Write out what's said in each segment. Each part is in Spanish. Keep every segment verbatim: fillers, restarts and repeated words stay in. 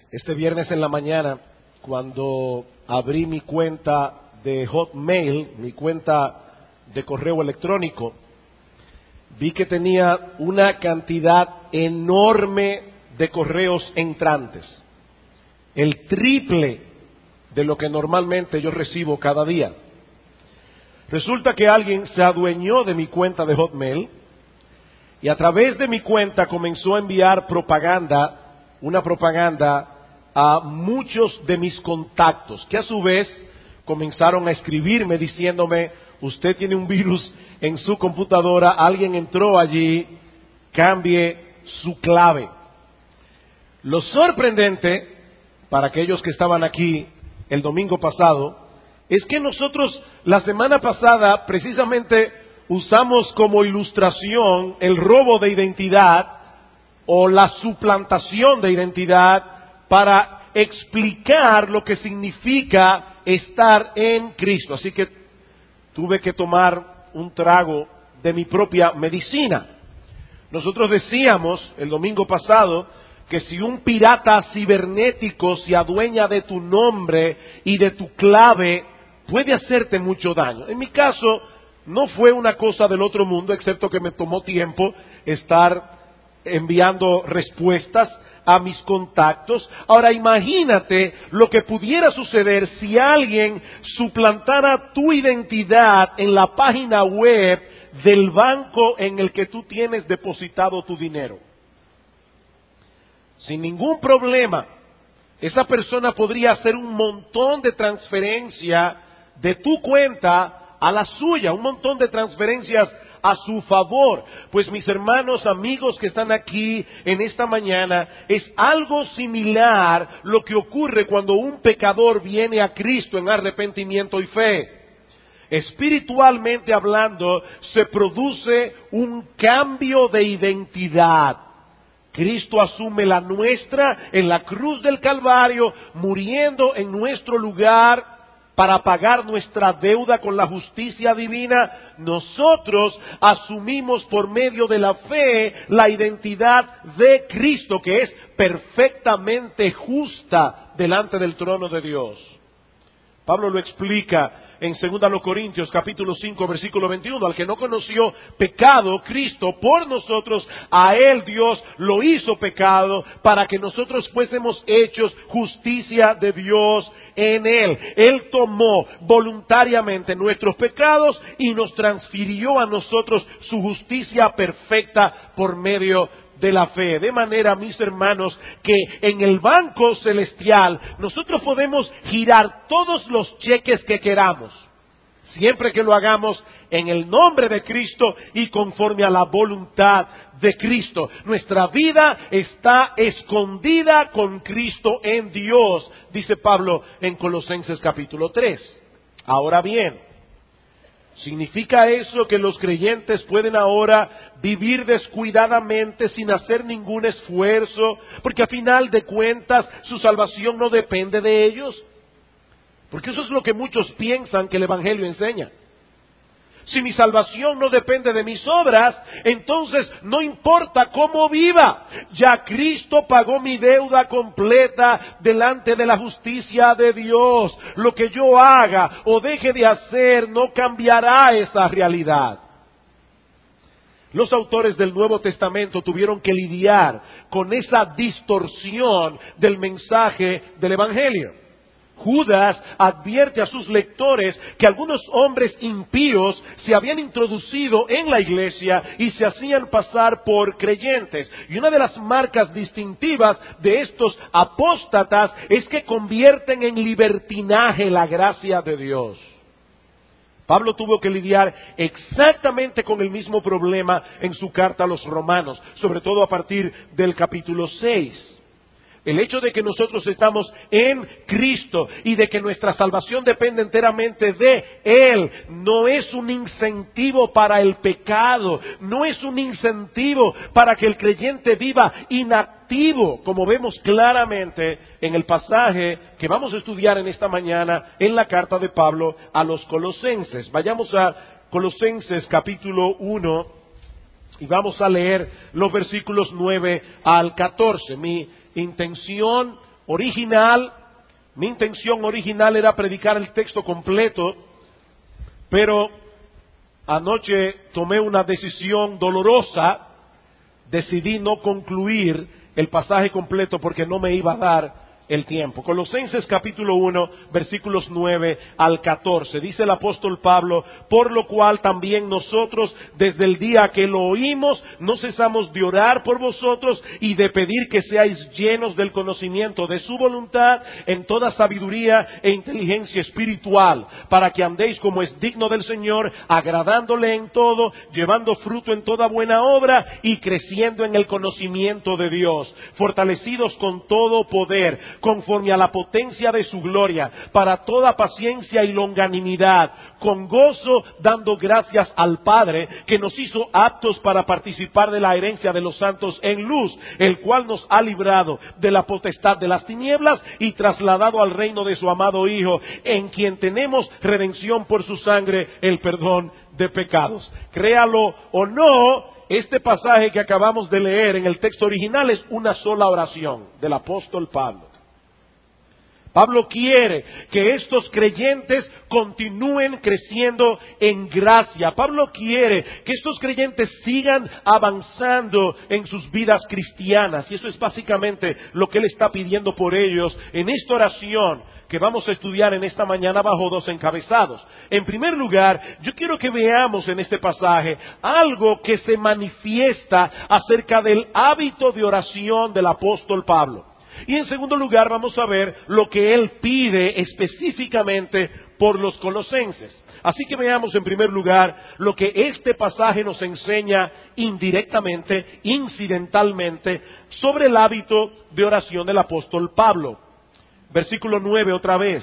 Este viernes en la mañana, cuando abrí mi cuenta de Hotmail, mi cuenta de correo electrónico, vi que tenía una cantidad enorme de correos entrantes, el triple de lo que normalmente yo recibo cada día. Resulta que alguien se adueñó de mi cuenta de Hotmail y a través de mi cuenta comenzó a enviar propaganda, una propaganda a muchos de mis contactos, que a su vez comenzaron a escribirme diciéndome: usted tiene un virus en su computadora, alguien entró allí, cambie su clave. Lo sorprendente, para aquellos que estaban aquí el domingo pasado, es que nosotros la semana pasada precisamente usamos como ilustración el robo de identidad o la suplantación de identidad para explicar lo que significa estar en Cristo. Así que tuve que tomar un trago de mi propia medicina. Nosotros decíamos el domingo pasado que si un pirata cibernético se adueña de tu nombre y de tu clave, puede hacerte mucho daño. En mi caso, no fue una cosa del otro mundo, excepto que me tomó tiempo estar enviando respuestas a mis contactos. Ahora imagínate lo que pudiera suceder si alguien suplantara tu identidad en la página web del banco en el que tú tienes depositado tu dinero. Sin ningún problema, esa persona podría hacer un montón de transferencia de tu cuenta a la suya, un montón de transferencias a su favor. Pues mis hermanos, amigos que están aquí en esta mañana, es algo similar lo que ocurre cuando un pecador viene a Cristo en arrepentimiento y fe. Espiritualmente hablando, se produce un cambio de identidad. Cristo asume la nuestra en la cruz del Calvario, muriendo en nuestro lugar para pagar nuestra deuda con la justicia divina. Nosotros asumimos por medio de la fe la identidad de Cristo, que es perfectamente justa delante del trono de Dios. Pablo lo explica en segunda Corintios capítulo cinco versículo veintiuno. Al que no conoció pecado, Cristo por nosotros, a él Dios lo hizo pecado para que nosotros fuésemos hechos justicia de Dios en él. Él tomó voluntariamente nuestros pecados y nos transfirió a nosotros su justicia perfecta por medio de la fe. De manera, mis hermanos, que en el banco celestial nosotros podemos girar todos los cheques que queramos, siempre que lo hagamos en el nombre de Cristo y conforme a la voluntad de Cristo. Nuestra vida está escondida con Cristo en Dios, dice Pablo en Colosenses capítulo tres. Ahora bien, ¿significa eso que los creyentes pueden ahora vivir descuidadamente sin hacer ningún esfuerzo? Porque a final de cuentas su salvación no depende de ellos. Porque eso es lo que muchos piensan que el Evangelio enseña. Si mi salvación no depende de mis obras, entonces no importa cómo viva. Ya Cristo pagó mi deuda completa delante de la justicia de Dios. Lo que yo haga o deje de hacer no cambiará esa realidad. Los autores del Nuevo Testamento tuvieron que lidiar con esa distorsión del mensaje del Evangelio. Judas advierte a sus lectores que algunos hombres impíos se habían introducido en la iglesia y se hacían pasar por creyentes. Y una de las marcas distintivas de estos apóstatas es que convierten en libertinaje la gracia de Dios. Pablo tuvo que lidiar exactamente con el mismo problema en su carta a los romanos, sobre todo a partir del capítulo seis. El hecho de que nosotros estamos en Cristo y de que nuestra salvación depende enteramente de Él no es un incentivo para el pecado, no es un incentivo para que el creyente viva inactivo, como vemos claramente en el pasaje que vamos a estudiar en esta mañana en la carta de Pablo a los Colosenses. Vayamos a Colosenses capítulo uno y vamos a leer los versículos nueve al catorce. Mi intención original, mi intención original era predicar el texto completo, pero anoche tomé una decisión dolorosa, decidí no concluir el pasaje completo porque no me iba a dar el tiempo. Colosenses capítulo uno, versículos nueve al catorce. Dice el apóstol Pablo: por lo cual también nosotros, desde el día que lo oímos, no cesamos de orar por vosotros y de pedir que seáis llenos del conocimiento de su voluntad en toda sabiduría e inteligencia espiritual, para que andéis como es digno del Señor, agradándole en todo, llevando fruto en toda buena obra y creciendo en el conocimiento de Dios, fortalecidos con todo poder, conforme a la potencia de su gloria, para toda paciencia y longanimidad, con gozo dando gracias al Padre, que nos hizo aptos para participar de la herencia de los santos en luz, el cual nos ha librado de la potestad de las tinieblas y trasladado al reino de su amado Hijo, en quien tenemos redención por su sangre, el perdón de pecados. Créalo o no, este pasaje que acabamos de leer en el texto original es una sola oración del apóstol Pablo. Pablo quiere que estos creyentes continúen creciendo en gracia. Pablo quiere que estos creyentes sigan avanzando en sus vidas cristianas. Y eso es básicamente lo que él está pidiendo por ellos en esta oración que vamos a estudiar en esta mañana bajo dos encabezados. En primer lugar, yo quiero que veamos en este pasaje algo que se manifiesta acerca del hábito de oración del apóstol Pablo. Y en segundo lugar vamos a ver lo que él pide específicamente por los colosenses. Así que veamos en primer lugar lo que este pasaje nos enseña indirectamente, incidentalmente, sobre el hábito de oración del apóstol Pablo. Versículo nueve otra vez.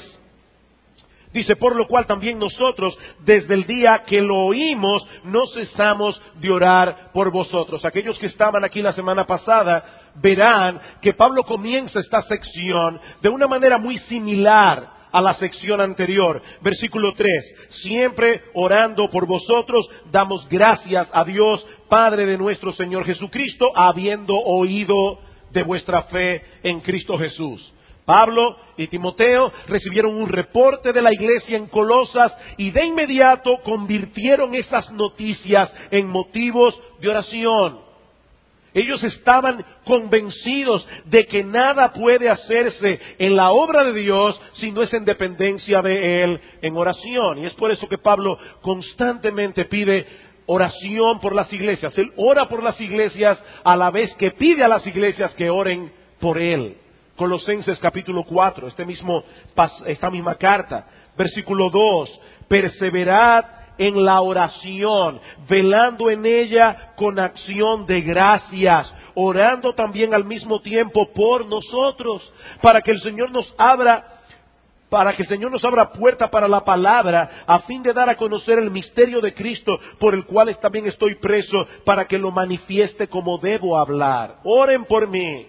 Dice: por lo cual también nosotros, desde el día que lo oímos, no cesamos de orar por vosotros. Aquellos que estaban aquí la semana pasada verán que Pablo comienza esta sección de una manera muy similar a la sección anterior. Versículo tres: siempre orando por vosotros, damos gracias a Dios, Padre de nuestro Señor Jesucristo, habiendo oído de vuestra fe en Cristo Jesús. Pablo y Timoteo recibieron un reporte de la iglesia en Colosas y de inmediato convirtieron esas noticias en motivos de oración. Ellos estaban convencidos de que nada puede hacerse en la obra de Dios si no es en dependencia de Él en oración. Y es por eso que Pablo constantemente pide oración por las iglesias. Él ora por las iglesias a la vez que pide a las iglesias que oren por Él. Colosenses capítulo cuatro, este mismo, esta misma carta, versículo dos: perseverad en la oración, velando en ella con acción de gracias, orando también al mismo tiempo por nosotros, para que el Señor nos abra, para que el Señor nos abra puerta para la palabra, a fin de dar a conocer el misterio de Cristo, por el cual también estoy preso, para que lo manifieste como debo hablar. Oren por mí.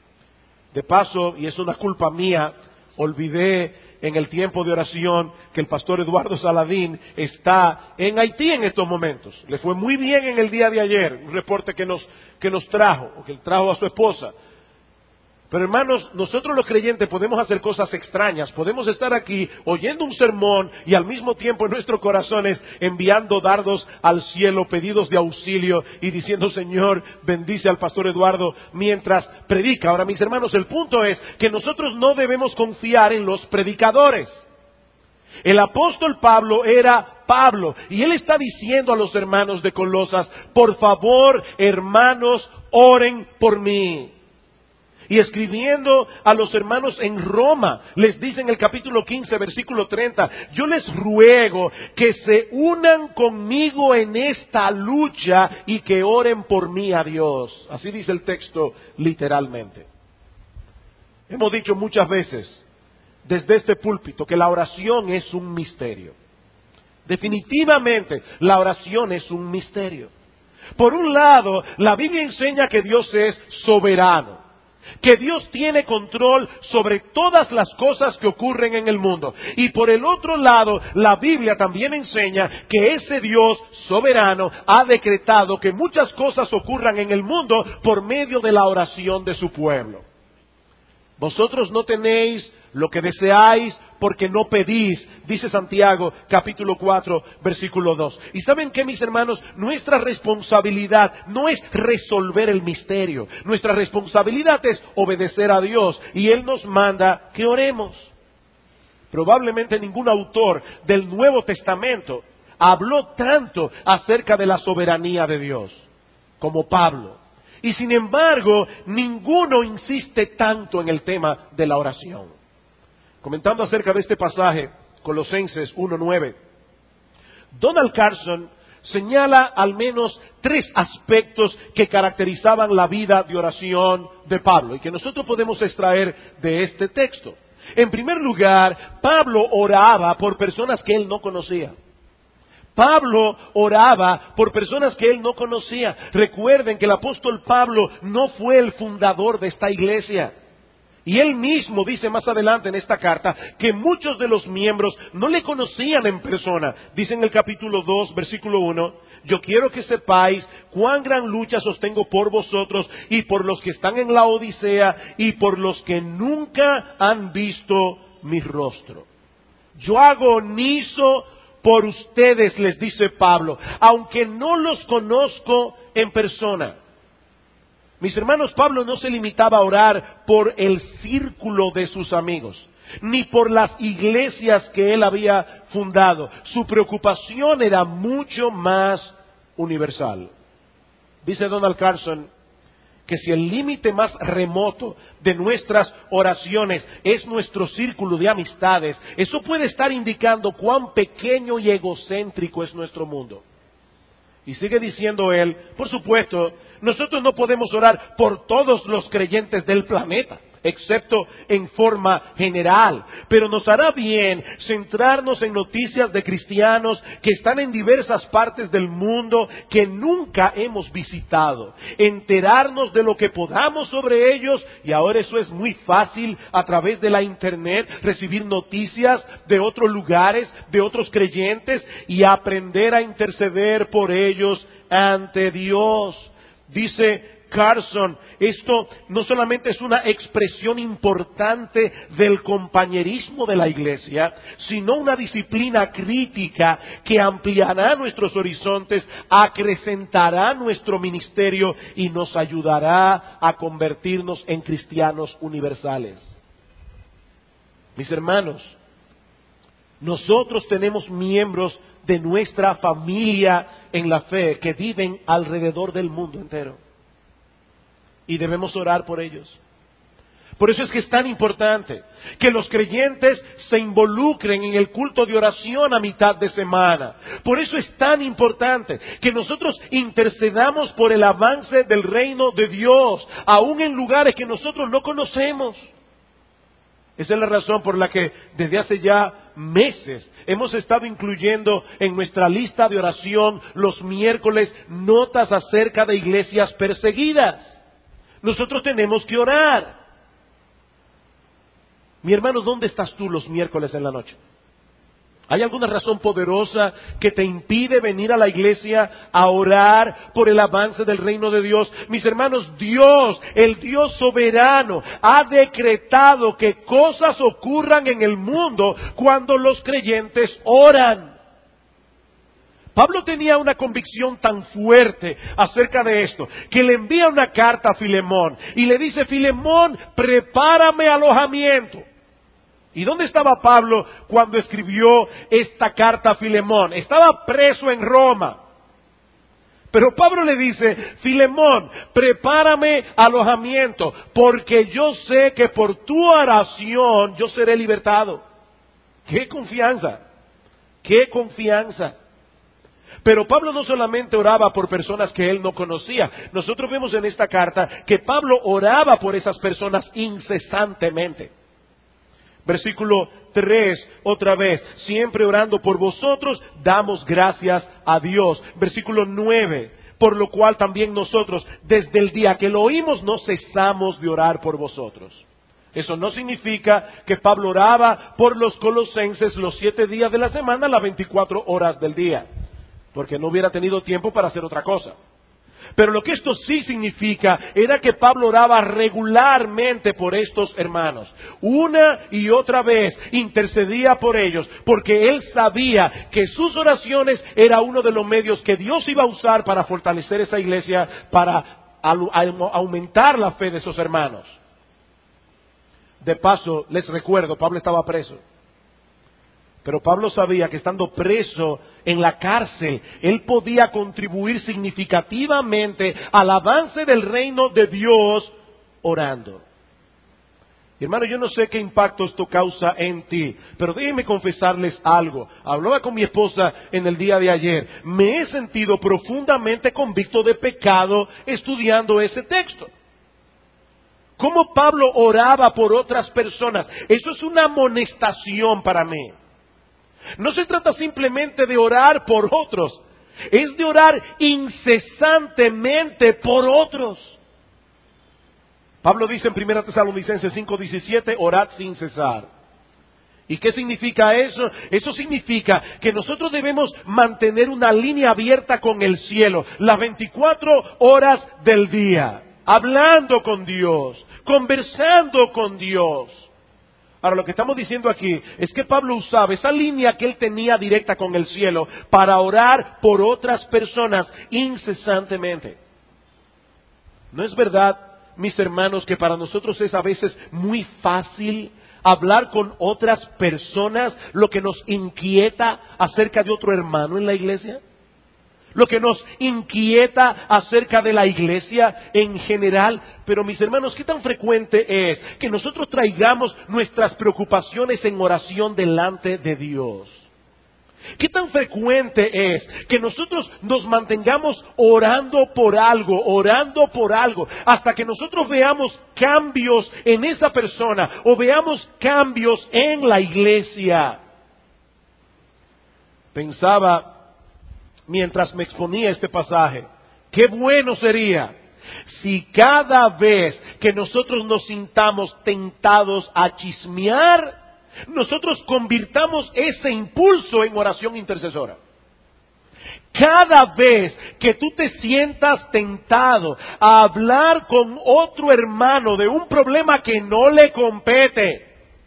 De paso, y es una culpa mía, olvidé en el tiempo de oración que el pastor Eduardo Saladín está en Haití en estos momentos. Le fue muy bien en el día de ayer, un reporte que nos, que nos trajo, o que trajo a su esposa. Pero hermanos, nosotros los creyentes podemos hacer cosas extrañas, podemos estar aquí oyendo un sermón y al mismo tiempo en nuestros corazones enviando dardos al cielo, pedidos de auxilio y diciendo: Señor, bendice al pastor Eduardo mientras predica. Ahora, mis hermanos, el punto es que nosotros no debemos confiar en los predicadores. El apóstol Pablo era Pablo y él está diciendo a los hermanos de Colosas: por favor, hermanos, oren por mí. Y escribiendo a los hermanos en Roma, les dice en el capítulo quince, versículo treinta: yo les ruego que se unan conmigo en esta lucha y que oren por mí a Dios. Así dice el texto literalmente. Hemos dicho muchas veces desde este púlpito que la oración es un misterio. Definitivamente la oración es un misterio. Por un lado, la Biblia enseña que Dios es soberano, que Dios tiene control sobre todas las cosas que ocurren en el mundo. Y por el otro lado, la Biblia también enseña que ese Dios soberano ha decretado que muchas cosas ocurran en el mundo por medio de la oración de su pueblo. Vosotros no tenéis lo que deseáis porque no pedís, dice Santiago capítulo cuatro, versículo dos. ¿Y saben qué, mis hermanos? Nuestra responsabilidad no es resolver el misterio. Nuestra responsabilidad es obedecer a Dios y Él nos manda que oremos. Probablemente ningún autor del Nuevo Testamento habló tanto acerca de la soberanía de Dios como Pablo. Y sin embargo, ninguno insiste tanto en el tema de la oración. Comentando acerca de este pasaje, Colosenses uno nueve, Donald Carson señala al menos tres aspectos que caracterizaban la vida de oración de Pablo y que nosotros podemos extraer de este texto. En primer lugar, Pablo oraba por personas que él no conocía. Pablo oraba por personas que él no conocía. Recuerden que el apóstol Pablo no fue el fundador de esta iglesia. Y él mismo dice más adelante en esta carta que muchos de los miembros no le conocían en persona. Dice en el capítulo dos, versículo uno, yo quiero que sepáis cuán gran lucha sostengo por vosotros y por los que están en la Odisea y por los que nunca han visto mi rostro. Yo agonizo por ustedes, les dice Pablo, aunque no los conozco en persona. Mis hermanos, Pablo no se limitaba a orar por el círculo de sus amigos, ni por las iglesias que él había fundado. Su preocupación era mucho más universal. Dice Donald Carson que si el límite más remoto de nuestras oraciones es nuestro círculo de amistades, eso puede estar indicando cuán pequeño y egocéntrico es nuestro mundo. Y sigue diciendo él, por supuesto, nosotros no podemos orar por todos los creyentes del planeta, excepto en forma general, pero nos hará bien centrarnos en noticias de cristianos que están en diversas partes del mundo que nunca hemos visitado, enterarnos de lo que podamos sobre ellos, y ahora eso es muy fácil a través de la internet, recibir noticias de otros lugares, de otros creyentes, y aprender a interceder por ellos ante Dios. Dice Carson, esto no solamente es una expresión importante del compañerismo de la iglesia, sino una disciplina crítica que ampliará nuestros horizontes, acrecentará nuestro ministerio y nos ayudará a convertirnos en cristianos universales. Mis hermanos, nosotros tenemos miembros de nuestra familia en la fe que viven alrededor del mundo entero. Y debemos orar por ellos. Por eso es que es tan importante que los creyentes se involucren en el culto de oración a mitad de semana. Por eso es tan importante que nosotros intercedamos por el avance del reino de Dios, aún en lugares que nosotros no conocemos. Esa es la razón por la que desde hace ya meses hemos estado incluyendo en nuestra lista de oración los miércoles notas acerca de iglesias perseguidas. Nosotros tenemos que orar. Mi hermano, ¿dónde estás tú los miércoles en la noche? ¿Hay alguna razón poderosa que te impide venir a la iglesia a orar por el avance del reino de Dios? Mis hermanos, Dios, el Dios soberano, ha decretado que cosas ocurran en el mundo cuando los creyentes oran. Pablo tenía una convicción tan fuerte acerca de esto, que le envía una carta a Filemón y le dice, Filemón, prepárame alojamiento. ¿Y dónde estaba Pablo cuando escribió esta carta a Filemón? Estaba preso en Roma. Pero Pablo le dice, Filemón, prepárame alojamiento, porque yo sé que por tu oración yo seré libertado. ¡Qué confianza! ¡Qué confianza! Pero Pablo no solamente oraba por personas que él no conocía. Nosotros vemos en esta carta que Pablo oraba por esas personas incesantemente. Versículo tres, otra vez, siempre orando por vosotros, damos gracias a Dios. Versículo nueve, por lo cual también nosotros, desde el día que lo oímos, no cesamos de orar por vosotros. Eso no significa que Pablo oraba por los colosenses los siete días de la semana, las veinticuatro horas del día, porque no hubiera tenido tiempo para hacer otra cosa. Pero lo que esto sí significa era que Pablo oraba regularmente por estos hermanos. Una y otra vez intercedía por ellos porque él sabía que sus oraciones era uno de los medios que Dios iba a usar para fortalecer esa iglesia, para aumentar la fe de esos hermanos. De paso, les recuerdo, Pablo estaba preso. Pero Pablo sabía que estando preso en la cárcel, él podía contribuir significativamente al avance del reino de Dios orando. Y hermano, yo no sé qué impacto esto causa en ti, pero déjenme confesarles algo. Hablaba con mi esposa en el día de ayer. Me he sentido profundamente convicto de pecado estudiando ese texto. Cómo Pablo oraba por otras personas. Eso es una amonestación para mí. No se trata simplemente de orar por otros, es de orar incesantemente por otros. Pablo dice en primera Tesalonicenses cinco diecisiete, orad sin cesar. ¿Y qué significa eso? Eso significa que nosotros debemos mantener una línea abierta con el cielo, las veinticuatro horas del día, hablando con Dios, conversando con Dios. Ahora, lo que estamos diciendo aquí es que Pablo usaba esa línea que él tenía directa con el cielo para orar por otras personas incesantemente. ¿No es verdad, mis hermanos, que para nosotros es a veces muy fácil hablar con otras personas lo que nos inquieta acerca de otro hermano en la iglesia? Lo que nos inquieta acerca de la iglesia en general. Pero mis hermanos, ¿qué tan frecuente es que nosotros traigamos nuestras preocupaciones en oración delante de Dios? ¿Qué tan frecuente es que nosotros nos mantengamos orando por algo, orando por algo, hasta que nosotros veamos cambios en esa persona o veamos cambios en la iglesia? Pensaba, mientras me exponía este pasaje, qué bueno sería si cada vez que nosotros nos sintamos tentados a chismear, nosotros convirtamos ese impulso en oración intercesora. Cada vez que tú te sientas tentado a hablar con otro hermano de un problema que no le compete,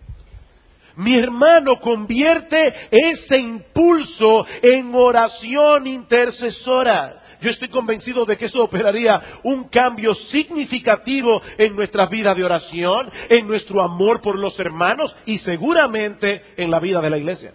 mi hermano, convierte ese impulso en oración intercesora. Yo estoy convencido de que eso operaría un cambio significativo en nuestra vida de oración, en nuestro amor por los hermanos y seguramente en la vida de la iglesia.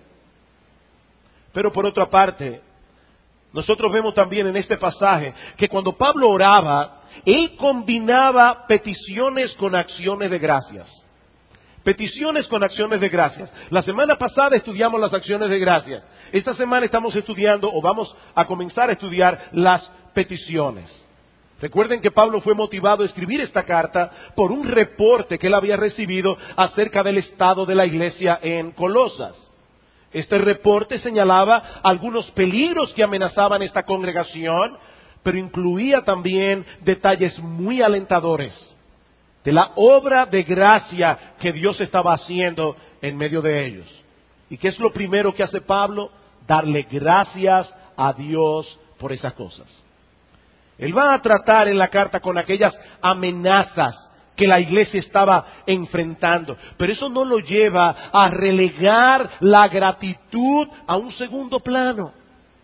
Pero por otra parte, nosotros vemos también en este pasaje que cuando Pablo oraba, él combinaba peticiones con acciones de gracias. Peticiones con acciones de gracias. La semana pasada estudiamos las acciones de gracias. Esta semana estamos estudiando o vamos a comenzar a estudiar las peticiones. Recuerden que Pablo fue motivado a escribir esta carta por un reporte que él había recibido acerca del estado de la iglesia en Colosas. Este reporte señalaba algunos peligros que amenazaban esta congregación, pero incluía también detalles muy alentadores de la obra de gracia que Dios estaba haciendo en medio de ellos. ¿Y qué es lo primero que hace Pablo? Darle gracias a Dios por esas cosas. Él va a tratar en la carta con aquellas amenazas que la iglesia estaba enfrentando, pero eso no lo lleva a relegar la gratitud a un segundo plano.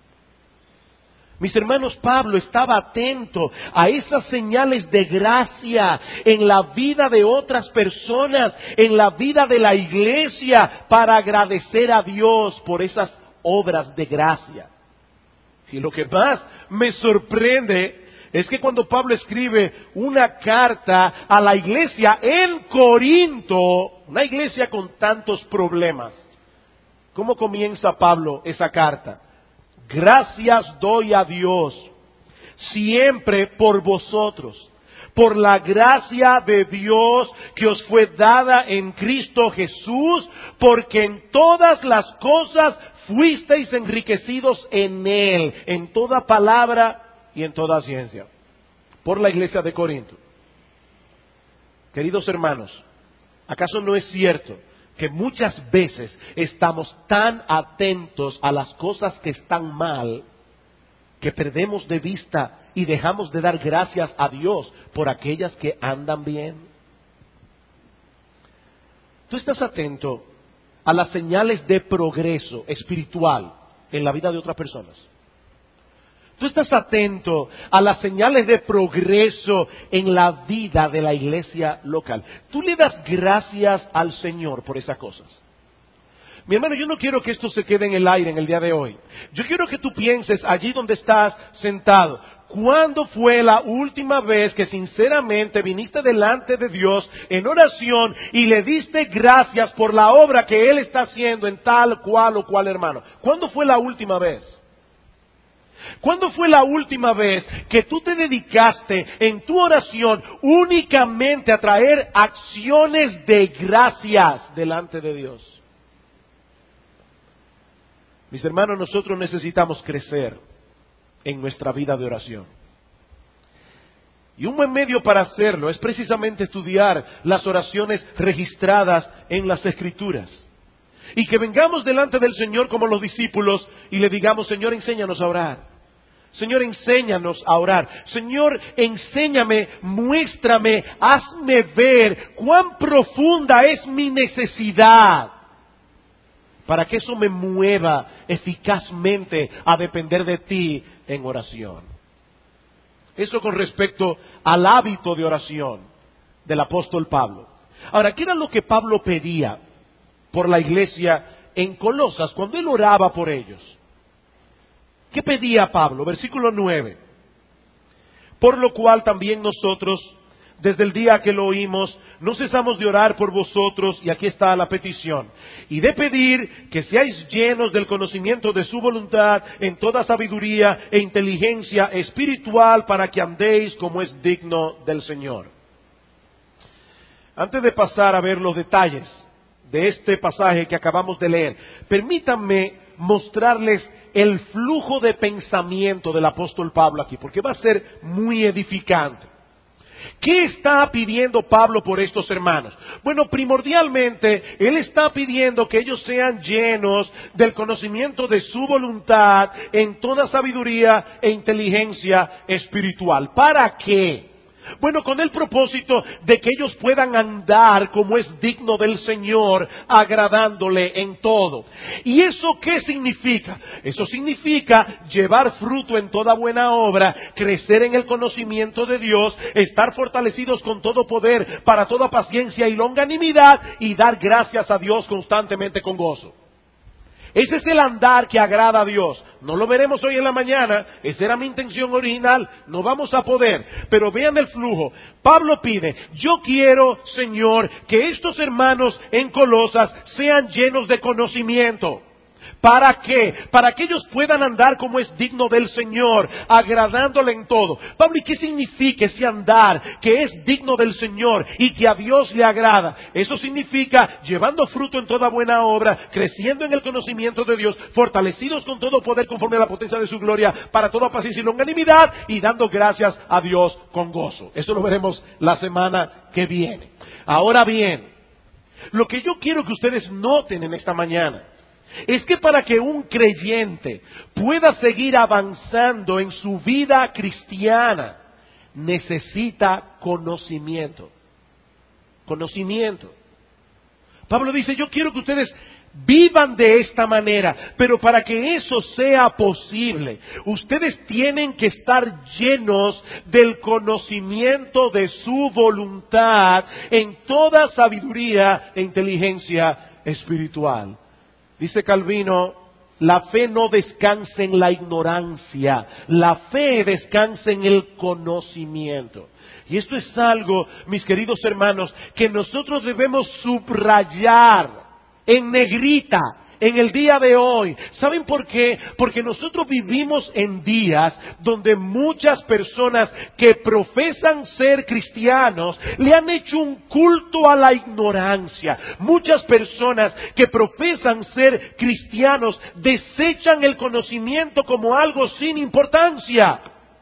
Mis hermanos, Pablo estaba atento a esas señales de gracia en la vida de otras personas, en la vida de la iglesia, para agradecer a Dios por esas obras de gracia. Y lo que más me sorprende es que cuando Pablo escribe una carta a la iglesia en Corinto, una iglesia con tantos problemas, ¿cómo comienza Pablo esa carta? Gracias doy a Dios siempre por vosotros, por la gracia de Dios que os fue dada en Cristo Jesús, porque en todas las cosas fuisteis enriquecidos en Él, en toda palabra y en toda ciencia. Por la iglesia de Corinto. Queridos hermanos, ¿acaso no es cierto que muchas veces estamos tan atentos a las cosas que están mal que perdemos de vista y dejamos de dar gracias a Dios por aquellas que andan bien? ¿Tú estás atento a las señales de progreso espiritual en la vida de otras personas? ¿Tú estás atento a las señales de progreso en la vida de la iglesia local? ¿Tú le das gracias al Señor por esas cosas? Mi hermano, yo no quiero que esto se quede en el aire en el día de hoy. Yo quiero que tú pienses allí donde estás sentado. ¿Cuándo fue la última vez que sinceramente viniste delante de Dios en oración y le diste gracias por la obra que Él está haciendo en tal, cual o cual hermano? ¿Cuándo fue la última vez? ¿Cuándo fue la última vez que tú te dedicaste en tu oración únicamente a traer acciones de gracias delante de Dios? Mis hermanos, nosotros necesitamos crecer en nuestra vida de oración. Y un buen medio para hacerlo es precisamente estudiar las oraciones registradas en las Escrituras. Y que vengamos delante del Señor como los discípulos y le digamos: Señor, enséñanos a orar. Señor, enséñanos a orar. Señor, enséñame, muéstrame, hazme ver cuán profunda es mi necesidad, para que eso me mueva eficazmente a depender de ti en oración. Eso con respecto al hábito de oración del apóstol Pablo. Ahora, ¿qué era lo que Pablo pedía por la iglesia en Colosas cuando él oraba por ellos? ¿Qué pedía Pablo? Versículo nueve. Por lo cual también nosotros, desde el día que lo oímos, no cesamos de orar por vosotros, y aquí está la petición, y de pedir que seáis llenos del conocimiento de su voluntad en toda sabiduría e inteligencia espiritual, para que andéis como es digno del Señor. Antes de pasar a ver los detalles de este pasaje que acabamos de leer, permítanme mostrarles el flujo de pensamiento del apóstol Pablo aquí, porque va a ser muy edificante. ¿Qué está pidiendo Pablo por estos hermanos? Bueno, primordialmente, él está pidiendo que ellos sean llenos del conocimiento de su voluntad en toda sabiduría e inteligencia espiritual. ¿Para qué? Bueno, con el propósito de que ellos puedan andar como es digno del Señor, agradándole en todo. ¿Y eso qué significa? Eso significa llevar fruto en toda buena obra, crecer en el conocimiento de Dios, estar fortalecidos con todo poder para toda paciencia y longanimidad, y dar gracias a Dios constantemente con gozo. Ese es el andar que agrada a Dios. No lo veremos hoy en la mañana, esa era mi intención original, no vamos a poder. Pero vean el flujo. Pablo pide: yo quiero, Señor, que estos hermanos en Colosas sean llenos de conocimiento. ¿Para qué? Para que ellos puedan andar como es digno del Señor, agradándole en todo. Pablo, ¿y qué significa ese andar que es digno del Señor y que a Dios le agrada? Eso significa llevando fruto en toda buena obra, creciendo en el conocimiento de Dios, fortalecidos con todo poder conforme a la potencia de su gloria, para toda paciencia y longanimidad, y dando gracias a Dios con gozo. Eso lo veremos la semana que viene. Ahora bien, lo que yo quiero que ustedes noten en esta mañana es que para que un creyente pueda seguir avanzando en su vida cristiana, necesita conocimiento. Conocimiento. Pablo dice: yo quiero que ustedes vivan de esta manera, pero para que eso sea posible, ustedes tienen que estar llenos del conocimiento de su voluntad en toda sabiduría e inteligencia espiritual. Dice Calvino: la fe no descansa en la ignorancia, la fe descansa en el conocimiento. Y esto es algo, mis queridos hermanos, que nosotros debemos subrayar en negrita en el día de hoy. ¿Saben por qué? Porque nosotros vivimos en días donde muchas personas que profesan ser cristianos le han hecho un culto a la ignorancia. Muchas personas que profesan ser cristianos desechan el conocimiento como algo sin importancia.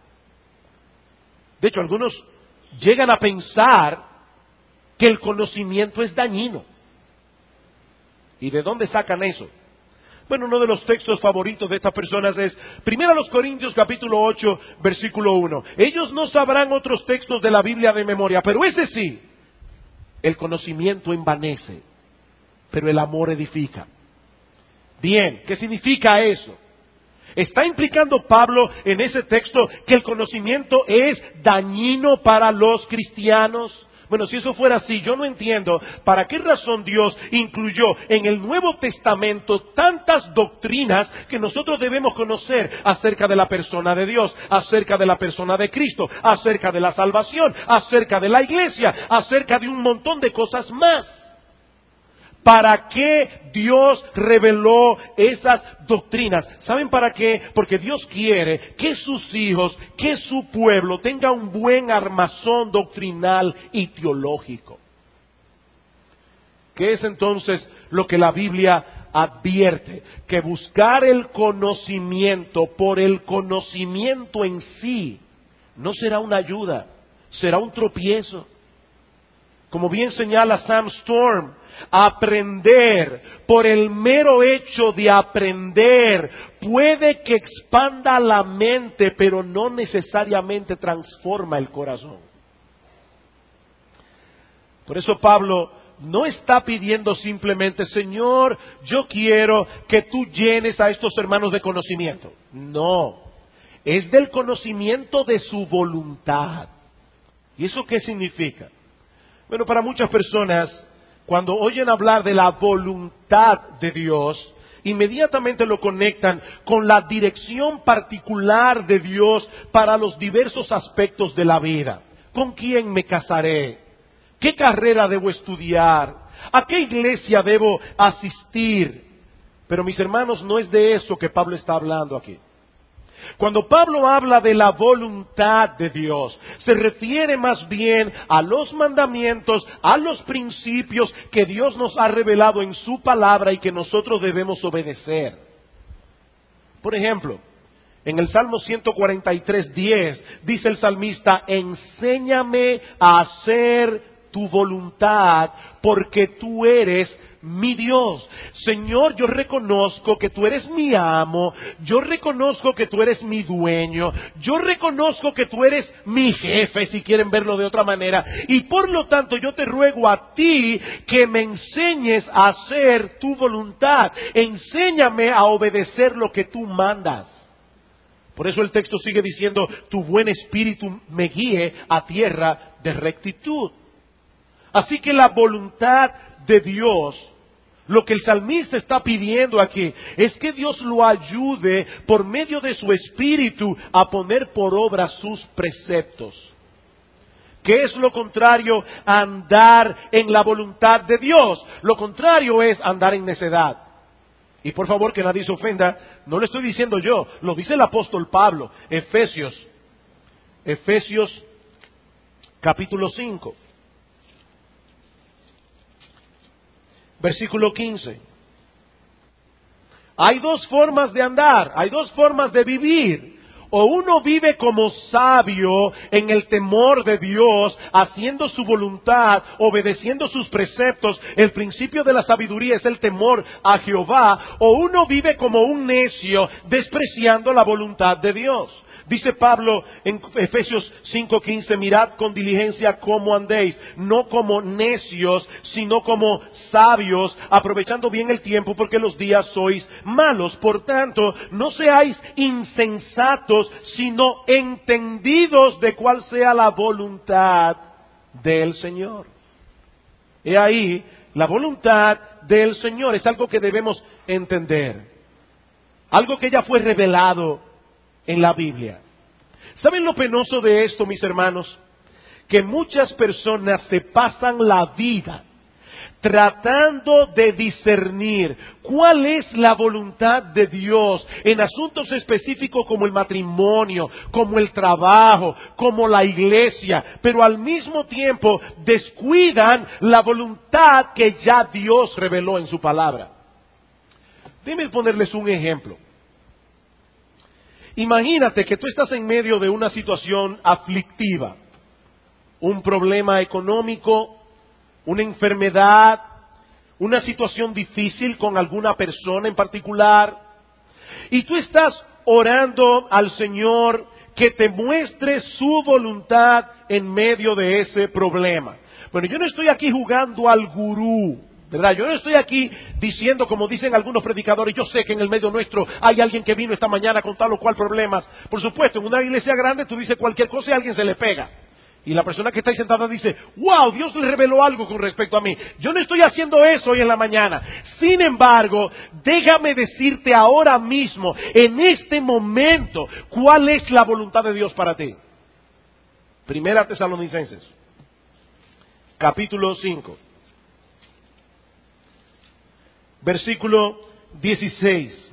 De hecho, algunos llegan a pensar que el conocimiento es dañino. ¿Y de dónde sacan eso? Bueno, uno de los textos favoritos de estas personas es Primera los Corintios capítulo ocho, versículo uno. Ellos no sabrán otros textos de la Biblia de memoria, pero ese sí. El conocimiento envanece, pero el amor edifica. Bien, ¿qué significa eso? ¿Está implicando Pablo en ese texto que el conocimiento es dañino para los cristianos? Bueno, si eso fuera así, yo no entiendo para qué razón Dios incluyó en el Nuevo Testamento tantas doctrinas que nosotros debemos conocer acerca de la persona de Dios, acerca de la persona de Cristo, acerca de la salvación, acerca de la iglesia, acerca de un montón de cosas más. ¿Para qué Dios reveló esas doctrinas? ¿Saben para qué? Porque Dios quiere que sus hijos, que su pueblo tenga un buen armazón doctrinal y teológico. ¿Qué es entonces lo que la Biblia advierte? Que buscar el conocimiento por el conocimiento en sí no será una ayuda, será un tropiezo. Como bien señala Sam Storm, aprender por el mero hecho de aprender puede que expanda la mente, pero no necesariamente transforma el corazón. Por eso Pablo no está pidiendo simplemente, Señor, yo quiero que tú llenes a estos hermanos de conocimiento. No, es del conocimiento de su voluntad. ¿Y eso qué significa? Bueno, para muchas personas, cuando oyen hablar de la voluntad de Dios, inmediatamente lo conectan con la dirección particular de Dios para los diversos aspectos de la vida. ¿Con quién me casaré? ¿Qué carrera debo estudiar? ¿A qué iglesia debo asistir? Pero mis hermanos, no es de eso que Pablo está hablando aquí. Cuando Pablo habla de la voluntad de Dios, se refiere más bien a los mandamientos, a los principios que Dios nos ha revelado en su palabra y que nosotros debemos obedecer. Por ejemplo, en el Salmo ciento cuarenta y tres, diez, dice el salmista, enséñame a hacer tu voluntad, porque tú eres mi Dios. Señor, yo reconozco que tú eres mi amo, yo reconozco que tú eres mi dueño, yo reconozco que tú eres mi jefe, si quieren verlo de otra manera, y por lo tanto yo te ruego a ti que me enseñes a hacer tu voluntad, enséñame a obedecer lo que tú mandas. Por eso el texto sigue diciendo, tu buen espíritu me guíe a tierra de rectitud. Así que la voluntad de Dios, lo que el salmista está pidiendo aquí, es que Dios lo ayude por medio de su espíritu a poner por obra sus preceptos. ¿Qué es lo contrario a andar en la voluntad de Dios? Lo contrario es andar en necedad. Y por favor que nadie se ofenda, no lo estoy diciendo yo, lo dice el apóstol Pablo, Efesios, Efesios capítulo cinco. Versículo quince. Hay dos formas de andar, hay dos formas de vivir. O uno vive como sabio en el temor de Dios, haciendo su voluntad, obedeciendo sus preceptos. El principio de la sabiduría es el temor a Jehová. O uno vive como un necio, despreciando la voluntad de Dios. Dice Pablo en Efesios cinco quince, mirad con diligencia cómo andéis, no como necios, sino como sabios, aprovechando bien el tiempo porque los días sois malos. Por tanto, no seáis insensatos, sino entendidos de cuál sea la voluntad del Señor. He ahí, la voluntad del Señor es algo que debemos entender. Algo que ya fue revelado en la Biblia. ¿Saben lo penoso de esto, mis hermanos? Que muchas personas se pasan la vida tratando de discernir cuál es la voluntad de Dios en asuntos específicos como el matrimonio, como el trabajo, como la iglesia, pero al mismo tiempo descuidan la voluntad que ya Dios reveló en su palabra. Déjenme ponerles un ejemplo. Imagínate que tú estás en medio de una situación aflictiva, un problema económico, una enfermedad, una situación difícil con alguna persona en particular, y tú estás orando al Señor que te muestre su voluntad en medio de ese problema. Bueno, yo no estoy aquí jugando al gurú, ¿verdad? Yo no estoy aquí diciendo, como dicen algunos predicadores, yo sé que en el medio nuestro hay alguien que vino esta mañana con tal o cual problemas. Por supuesto, en una iglesia grande tú dices cualquier cosa y a alguien se le pega. Y la persona que está ahí sentada dice, wow, Dios le reveló algo con respecto a mí. Yo no estoy haciendo eso hoy en la mañana. Sin embargo, déjame decirte ahora mismo, en este momento, cuál es la voluntad de Dios para ti. Primera Tesalonicenses, capítulo cinco, versículo dieciséis.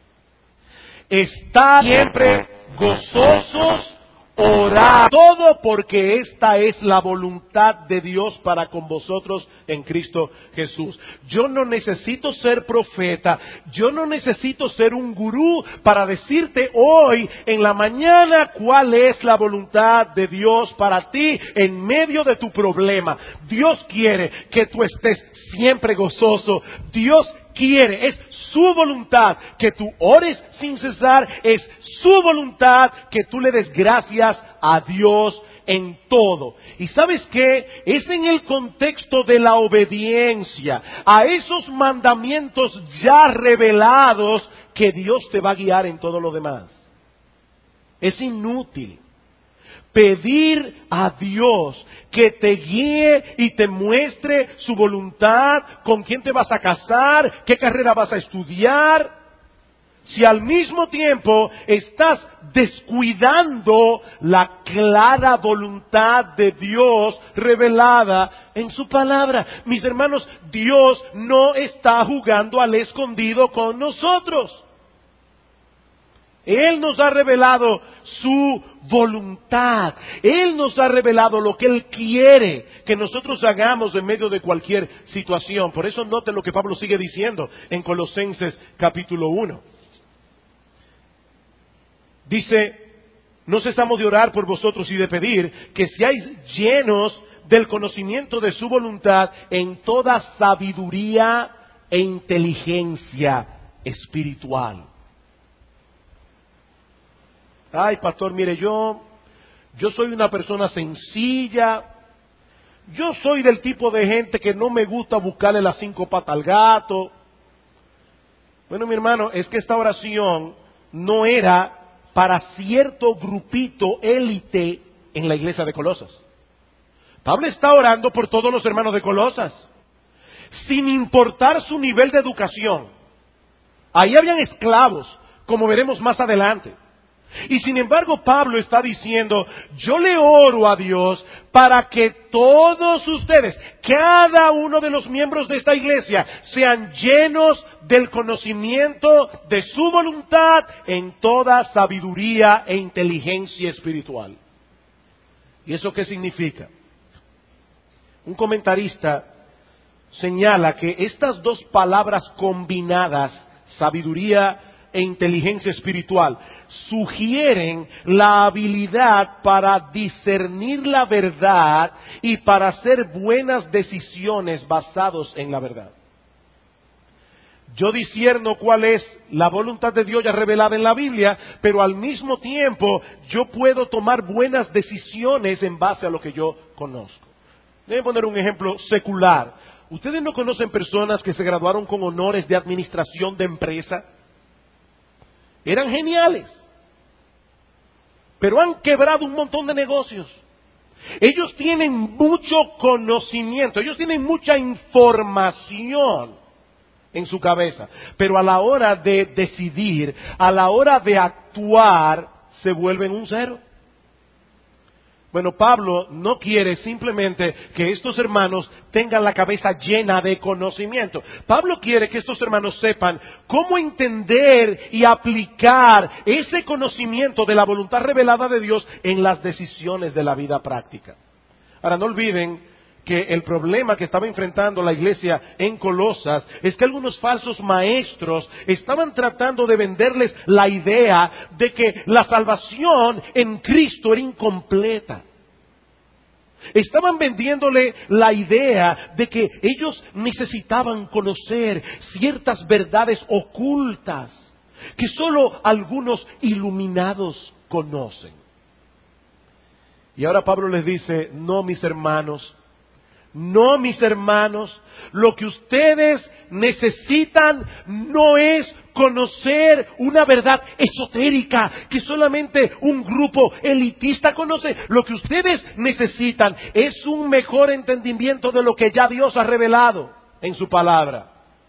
Está siempre gozosos, orad todo, porque esta es la voluntad de Dios para con vosotros en Cristo Jesús. Yo no necesito ser profeta, yo no necesito ser un gurú para decirte hoy en la mañana cuál es la voluntad de Dios para ti en medio de tu problema. Dios quiere que tú estés siempre gozoso. Dios quiere, es su voluntad que tú ores sin cesar, es su voluntad que tú le des gracias a Dios en todo. ¿Y sabes qué? Es en el contexto de la obediencia a esos mandamientos ya revelados que Dios te va a guiar en todo lo demás. Es inútil pedir a Dios que te guíe y te muestre su voluntad, con quién te vas a casar, qué carrera vas a estudiar, si al mismo tiempo estás descuidando la clara voluntad de Dios revelada en su palabra. Mis hermanos, Dios no está jugando al escondido con nosotros. Él nos ha revelado su voluntad. Él nos ha revelado lo que Él quiere que nosotros hagamos en medio de cualquier situación. Por eso noten lo que Pablo sigue diciendo en Colosenses capítulo uno. Dice, no cesamos de orar por vosotros y de pedir que seáis llenos del conocimiento de su voluntad en toda sabiduría e inteligencia espiritual. Ay, pastor, mire, yo, yo soy una persona sencilla. Yo soy del tipo de gente que no me gusta buscarle las cinco patas al gato. Bueno, mi hermano, es que esta oración no era para cierto grupito élite en la iglesia de Colosas. Pablo está orando por todos los hermanos de Colosas, sin importar su nivel de educación. Ahí habían esclavos, como veremos más adelante. Y sin embargo Pablo está diciendo, yo le oro a Dios para que todos ustedes, cada uno de los miembros de esta iglesia, sean llenos del conocimiento de su voluntad en toda sabiduría e inteligencia espiritual. ¿Y eso qué significa? Un comentarista señala que estas dos palabras combinadas, sabiduría e inteligencia espiritual, sugieren la habilidad para discernir la verdad y para hacer buenas decisiones basados en la verdad. Yo discierno cuál es la voluntad de Dios ya revelada en la Biblia, pero al mismo tiempo yo puedo tomar buenas decisiones en base a lo que yo conozco. Déjenme poner un ejemplo secular. ¿Ustedes no conocen personas que se graduaron con honores de administración de empresa? Eran geniales, pero han quebrado un montón de negocios. Ellos tienen mucho conocimiento, ellos tienen mucha información en su cabeza, pero a la hora de decidir, a la hora de actuar, se vuelven un cero. Bueno, Pablo no quiere simplemente que estos hermanos tengan la cabeza llena de conocimiento. Pablo quiere que estos hermanos sepan cómo entender y aplicar ese conocimiento de la voluntad revelada de Dios en las decisiones de la vida práctica. Ahora, no olviden que el problema que estaba enfrentando la iglesia en Colosas es que algunos falsos maestros estaban tratando de venderles la idea de que la salvación en Cristo era incompleta. Estaban vendiéndole la idea de que ellos necesitaban conocer ciertas verdades ocultas que solo algunos iluminados conocen. Y ahora Pablo les dice, no, mis hermanos, no, mis hermanos, lo que ustedes necesitan no es conocer una verdad esotérica que solamente un grupo elitista conoce. Lo que ustedes necesitan es un mejor entendimiento de lo que ya Dios ha revelado en su palabra.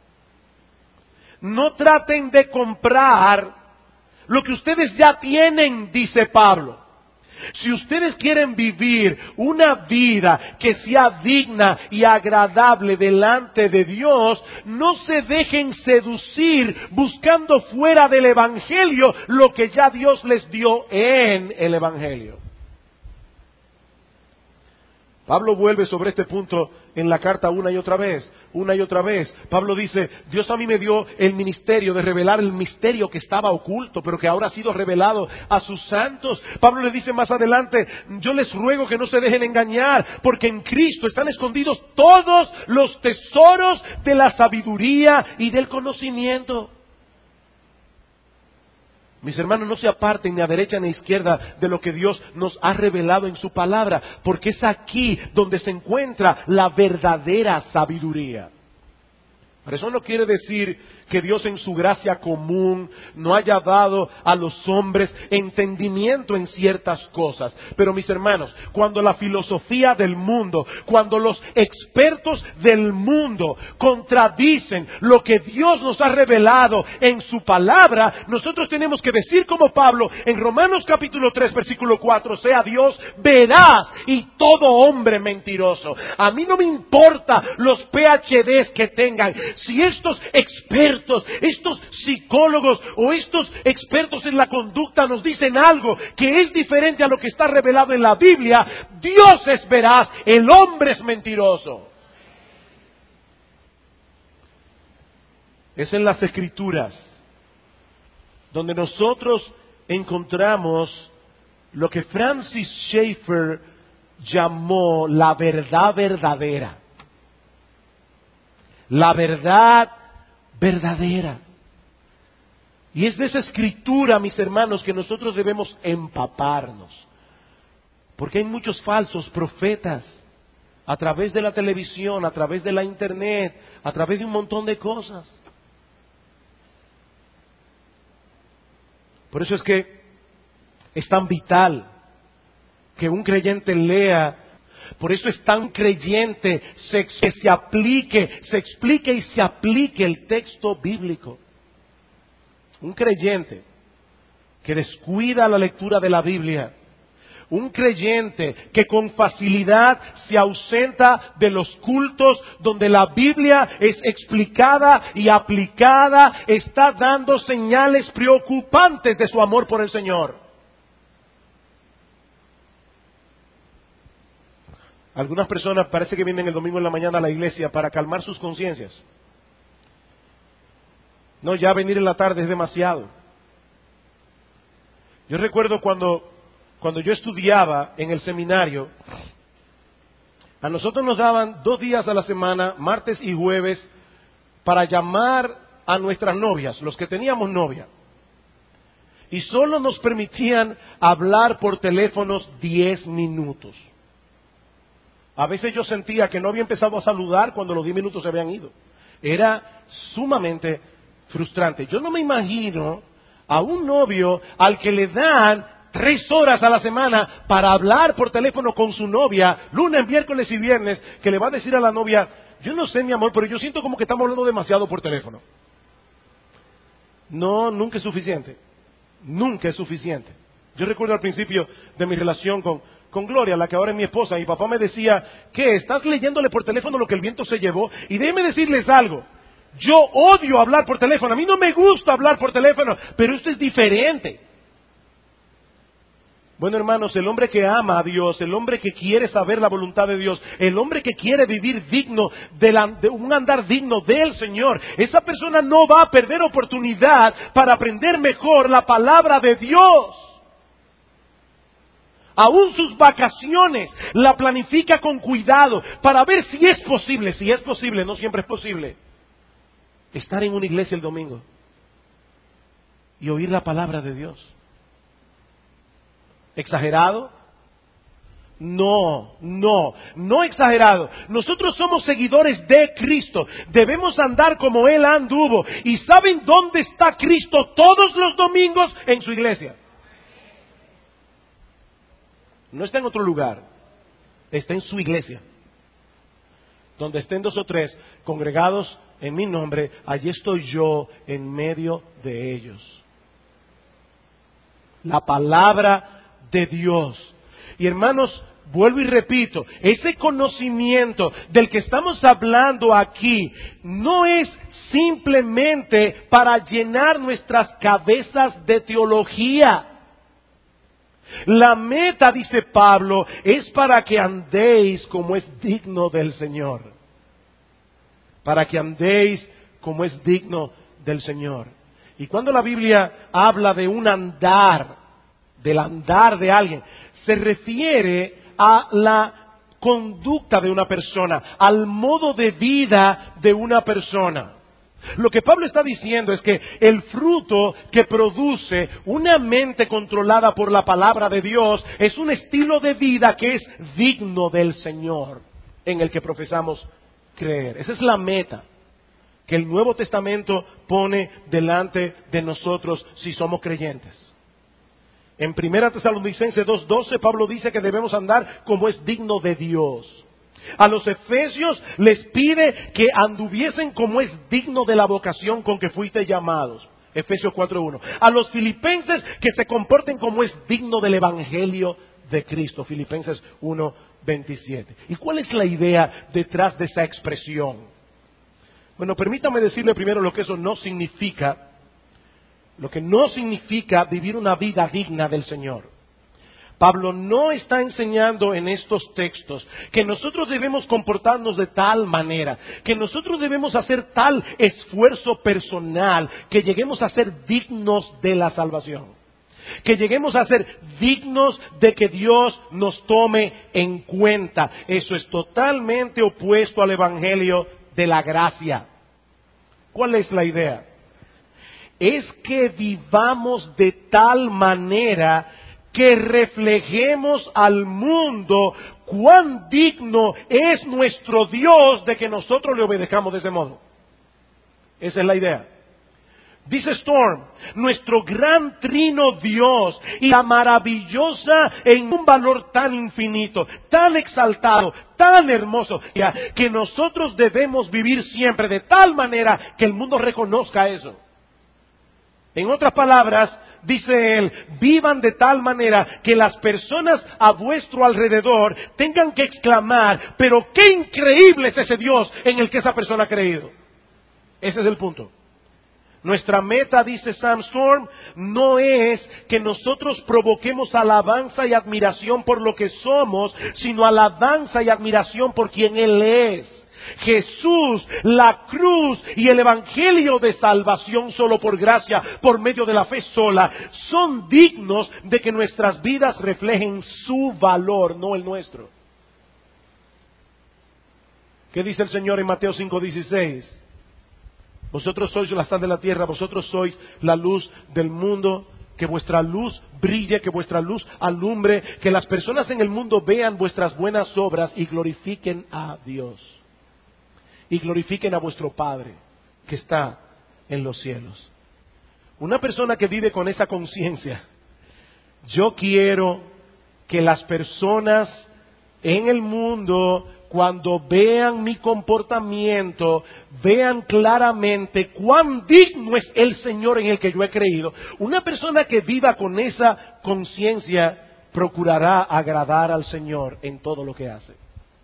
No traten de comprar lo que ustedes ya tienen, dice Pablo. Si ustedes quieren vivir una vida que sea digna y agradable delante de Dios, no se dejen seducir buscando fuera del Evangelio lo que ya Dios les dio en el Evangelio. Pablo vuelve sobre este punto en la carta una y otra vez, una y otra vez. Pablo dice, Dios a mí me dio el ministerio de revelar el misterio que estaba oculto, pero que ahora ha sido revelado a sus santos. Pablo le dice más adelante, yo les ruego que no se dejen engañar, porque en Cristo están escondidos todos los tesoros de la sabiduría y del conocimiento. Mis hermanos, no se aparten ni a derecha ni a izquierda de lo que Dios nos ha revelado en su palabra, porque es aquí donde se encuentra la verdadera sabiduría. Pero eso no quiere decir que Dios en su gracia común no haya dado a los hombres entendimiento en ciertas cosas. Pero mis hermanos, cuando la filosofía del mundo, cuando los expertos del mundo contradicen lo que Dios nos ha revelado en su palabra, nosotros tenemos que decir como Pablo en Romanos capítulo tres versículo cuatro, sea Dios veraz y todo hombre mentiroso. A mí no me importa los P H Ds que tengan. Si estos expertos, estos psicólogos o estos expertos en la conducta nos dicen algo que es diferente a lo que está revelado en la Biblia, Dios es veraz, el hombre es mentiroso. Es en las Escrituras donde nosotros encontramos lo que Francis Schaeffer llamó la verdad verdadera. La verdad verdadera. Y es de esa escritura, mis hermanos, que nosotros debemos empaparnos. Porque hay muchos falsos profetas a través de la televisión, a través de la internet, a través de un montón de cosas. Por eso es que es tan vital que un creyente lea. Por eso es tan creyente se, que se aplique, se explique y se aplique el texto bíblico. Un creyente que descuida la lectura de la Biblia, un creyente que con facilidad se ausenta de los cultos donde la Biblia es explicada y aplicada, está dando señales preocupantes de su amor por el Señor. Algunas personas parece que vienen el domingo en la mañana a la iglesia para calmar sus conciencias. No, ya venir en la tarde es demasiado. Yo recuerdo cuando, cuando yo estudiaba en el seminario, a nosotros nos daban dos días a la semana, martes y jueves, para llamar a nuestras novias, los que teníamos novia. Y solo nos permitían hablar por teléfonos diez minutos. A veces yo sentía que no había empezado a saludar cuando los diez minutos se habían ido. Era sumamente frustrante. Yo no me imagino a un novio al que le dan tres horas a la semana para hablar por teléfono con su novia, lunes, miércoles y viernes, que le va a decir a la novia, yo no sé mi amor, pero yo siento como que estamos hablando demasiado por teléfono. No, nunca es suficiente. Nunca es suficiente. Yo recuerdo al principio de mi relación con... con Gloria, la que ahora es mi esposa, mi papá me decía, ¿qué? ¿Estás leyéndole por teléfono lo que el viento se llevó? Y déjenme decirles algo, yo odio hablar por teléfono, a mí no me gusta hablar por teléfono, pero esto es diferente. Bueno, hermanos, el hombre que ama a Dios, el hombre que quiere saber la voluntad de Dios, el hombre que quiere vivir digno, de, la, de un andar digno del Señor, esa persona no va a perder oportunidad para aprender mejor la palabra de Dios. Aún sus vacaciones la planifica con cuidado para ver si es posible, si es posible, no siempre es posible, estar en una iglesia el domingo y oír la palabra de Dios. ¿Exagerado? No, no, no exagerado. Nosotros somos seguidores de Cristo. Debemos andar como Él anduvo. ¿Y saben dónde está Cristo todos los domingos? En su iglesia. No está en otro lugar. Está en su iglesia. Donde estén dos o tres congregados en mi nombre, allí estoy yo en medio de ellos. La palabra de Dios. Y hermanos, vuelvo y repito, ese conocimiento del que estamos hablando aquí no es simplemente para llenar nuestras cabezas de teología. La meta, dice Pablo, es para que andéis como es digno del Señor. Para que andéis como es digno del Señor. Y cuando la Biblia habla de un andar, del andar de alguien, se refiere a la conducta de una persona, al modo de vida de una persona. Lo que Pablo está diciendo es que el fruto que produce una mente controlada por la palabra de Dios es un estilo de vida que es digno del Señor, en el que profesamos creer. Esa es la meta que el Nuevo Testamento pone delante de nosotros si somos creyentes. En Primera Tesalonicenses dos doce, Pablo dice que debemos andar como es digno de Dios. A los efesios les pide que anduviesen como es digno de la vocación con que fuiste llamados. Efesios cuatro uno. A los filipenses que se comporten como es digno del evangelio de Cristo. Filipenses uno veintisiete. ¿Y cuál es la idea detrás de esa expresión? Bueno, permítame decirle primero lo que eso no significa. Lo que no significa vivir una vida digna del Señor. Pablo no está enseñando en estos textos que nosotros debemos comportarnos de tal manera, que nosotros debemos hacer tal esfuerzo personal, que lleguemos a ser dignos de la salvación, que lleguemos a ser dignos de que Dios nos tome en cuenta. Eso es totalmente opuesto al evangelio de la gracia. ¿Cuál es la idea? Es que vivamos de tal manera que reflejemos al mundo cuán digno es nuestro Dios de que nosotros le obedezcamos de ese modo. Esa es la idea. Dice Storm, nuestro gran trino Dios y la maravillosa en un valor tan infinito, tan exaltado, tan hermoso, que nosotros debemos vivir siempre de tal manera que el mundo reconozca eso. En otras palabras, dice él, vivan de tal manera que las personas a vuestro alrededor tengan que exclamar, pero qué increíble es ese Dios en el que esa persona ha creído. Ese es el punto. Nuestra meta, dice Sam Storm, no es que nosotros provoquemos alabanza y admiración por lo que somos, sino alabanza y admiración por quien Él es. Jesús, la cruz y el evangelio de salvación solo por gracia, por medio de la fe sola, son dignos de que nuestras vidas reflejen su valor, no el nuestro. ¿Qué dice el Señor en Mateo cinco dieciséis? Vosotros sois la sal de la tierra, vosotros sois la luz del mundo. Que vuestra luz brille, que vuestra luz alumbre, que las personas en el mundo vean vuestras buenas obras y glorifiquen a Dios. Y glorifiquen a vuestro Padre que está en los cielos. Una persona que vive con esa conciencia, yo quiero que las personas en el mundo, cuando vean mi comportamiento, vean claramente cuán digno es el Señor en el que yo he creído. Una persona que viva con esa conciencia procurará agradar al Señor en todo lo que hace.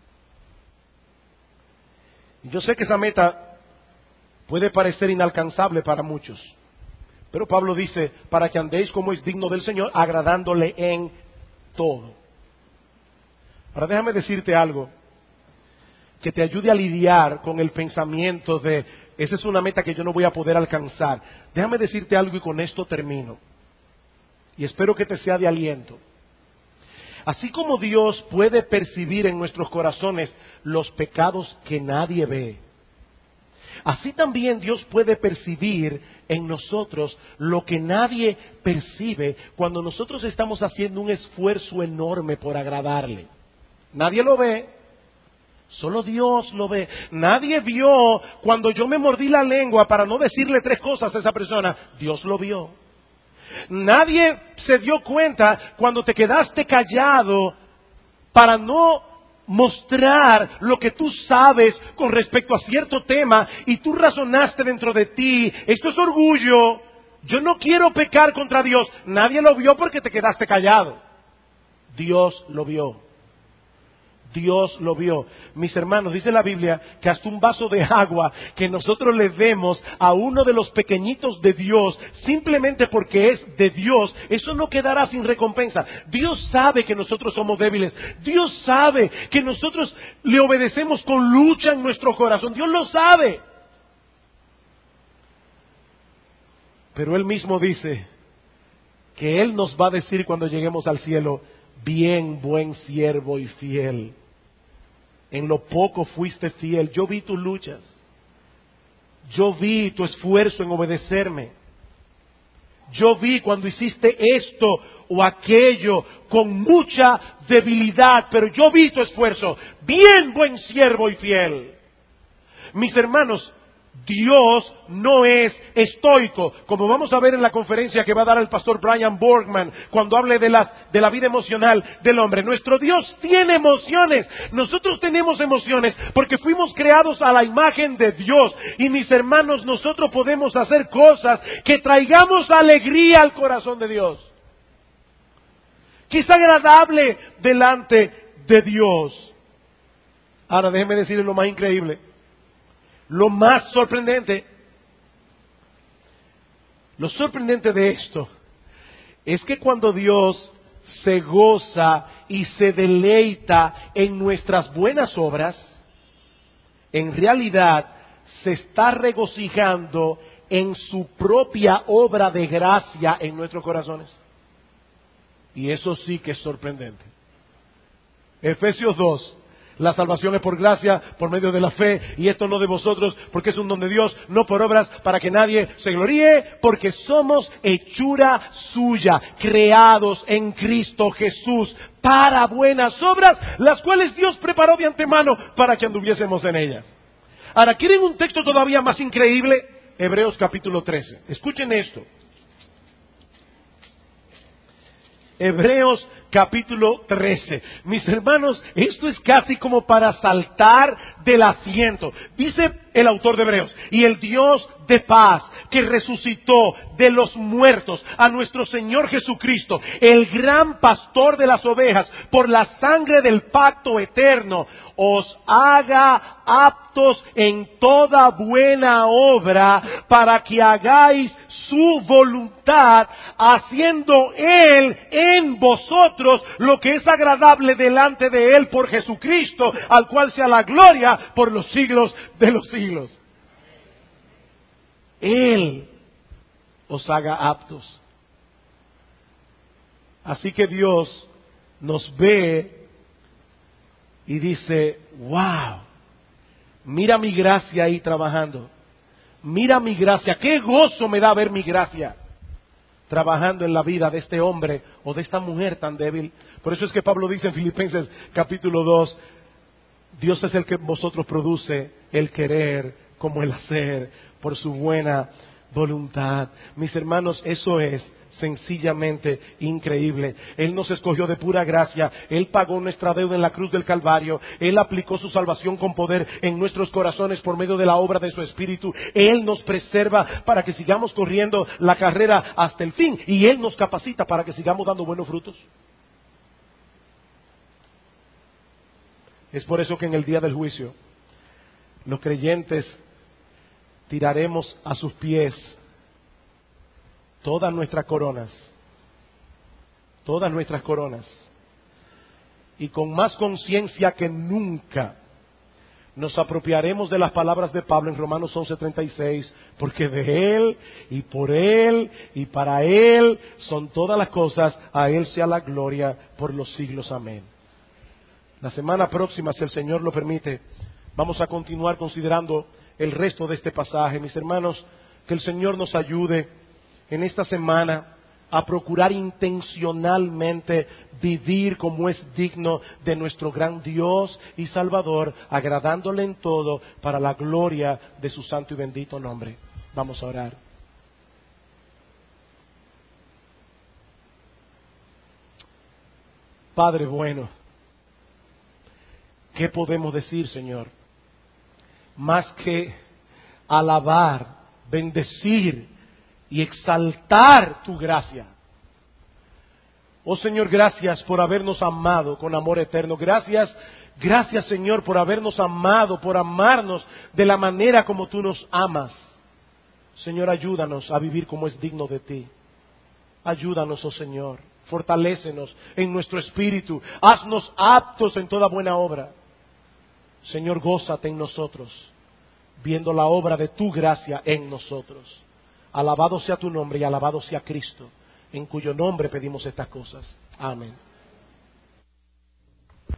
Yo sé que esa meta puede parecer inalcanzable para muchos, pero Pablo dice, para que andéis como es digno del Señor, agradándole en todo. Ahora déjame decirte algo que te ayude a lidiar con el pensamiento de, esa es una meta que yo no voy a poder alcanzar. Déjame decirte algo y con esto termino. Y espero que te sea de aliento. Así como Dios puede percibir en nuestros corazones los pecados que nadie ve, así también Dios puede percibir en nosotros lo que nadie percibe cuando nosotros estamos haciendo un esfuerzo enorme por agradarle. Nadie lo ve, solo Dios lo ve. Nadie vio cuando yo me mordí la lengua para no decirle tres cosas a esa persona. Dios lo vio. Nadie se dio cuenta cuando te quedaste callado para no mostrar lo que tú sabes con respecto a cierto tema y tú razonaste dentro de ti, esto es orgullo, yo no quiero pecar contra Dios. Nadie lo vio porque te quedaste callado. Dios lo vio. Dios lo vio. Mis hermanos, dice la Biblia que hasta un vaso de agua que nosotros le demos a uno de los pequeñitos de Dios, simplemente porque es de Dios, eso no quedará sin recompensa. Dios sabe que nosotros somos débiles. Dios sabe que nosotros le obedecemos con lucha en nuestro corazón. Dios lo sabe. Pero Él mismo dice que Él nos va a decir cuando lleguemos al cielo: bien, buen siervo y fiel. En lo poco fuiste fiel. Yo vi tus luchas. Yo vi tu esfuerzo en obedecerme. Yo vi cuando hiciste esto o aquello con mucha debilidad, pero yo vi tu esfuerzo. Bien, buen siervo y fiel. Mis hermanos, Dios no es estoico, como vamos a ver en la conferencia que va a dar el pastor Brian Borgman cuando hable de la, de la vida emocional del hombre. Nuestro Dios tiene emociones. Nosotros tenemos emociones porque fuimos creados a la imagen de Dios. Y mis hermanos, nosotros podemos hacer cosas que traigamos alegría al corazón de Dios, que es agradable delante de Dios. Ahora déjenme decirles lo más increíble. Lo más sorprendente, lo sorprendente de esto es que cuando Dios se goza y se deleita en nuestras buenas obras, en realidad se está regocijando en su propia obra de gracia en nuestros corazones. Y eso sí que es sorprendente. Efesios dos. La salvación es por gracia, por medio de la fe, y esto no de vosotros, porque es un don de Dios, no por obras, para que nadie se gloríe, porque somos hechura suya, creados en Cristo Jesús, para buenas obras, las cuales Dios preparó de antemano para que anduviésemos en ellas. Ahora, ¿quieren un texto todavía más increíble? Hebreos capítulo trece. Escuchen esto. Hebreos capítulo trece. Mis hermanos, esto es casi como para saltar del asiento. Dice el autor de Hebreos: y el Dios de paz, que resucitó de los muertos a nuestro Señor Jesucristo, el gran pastor de las ovejas, por la sangre del pacto eterno, os haga aptos en toda buena obra, para que hagáis su voluntad, haciendo Él en vosotros lo que es agradable delante de Él por Jesucristo, al cual sea la gloria por los siglos de los siglos. Él os haga aptos. Así que Dios nos ve y dice: wow, mira mi gracia ahí trabajando. Mira mi gracia, qué gozo me da ver mi gracia trabajando en la vida de este hombre o de esta mujer tan débil. Por eso es que Pablo dice en Filipenses capítulo dos: Dios es el que en vosotros produce el querer como el hacer por su buena voluntad. Mis hermanos, eso es sencillamente increíble. Él nos escogió de pura gracia. Él pagó nuestra deuda en la cruz del Calvario. Él aplicó su salvación con poder en nuestros corazones por medio de la obra de su Espíritu. Él nos preserva para que sigamos corriendo la carrera hasta el fin, y Él nos capacita para que sigamos dando buenos frutos. Es por eso que en el día del juicio los creyentes tiraremos a sus pies todas nuestras coronas, todas nuestras coronas, y con más conciencia que nunca nos apropiaremos de las palabras de Pablo en Romanos once treinta y seis, porque de Él y por Él y para Él son todas las cosas, a Él sea la gloria por los siglos. Amén. La semana próxima, si el Señor lo permite, vamos a continuar considerando el resto de este pasaje. Mis hermanos, que el Señor nos ayude en esta semana a procurar intencionalmente vivir como es digno de nuestro gran Dios y Salvador, agradándole en todo para la gloria de su santo y bendito nombre. Vamos a orar. Padre bueno, ¿qué podemos decir, Señor? Más que alabar, bendecir y exaltar tu gracia. Oh Señor, gracias por habernos amado con amor eterno. Gracias, gracias Señor por habernos amado, por amarnos de la manera como tú nos amas. Señor, ayúdanos a vivir como es digno de ti. Ayúdanos, oh Señor, fortalécenos en nuestro espíritu. Haznos aptos en toda buena obra. Señor, gózate en nosotros, viendo la obra de tu gracia en nosotros. Alabado sea tu nombre y alabado sea Cristo, en cuyo nombre pedimos estas cosas. Amén.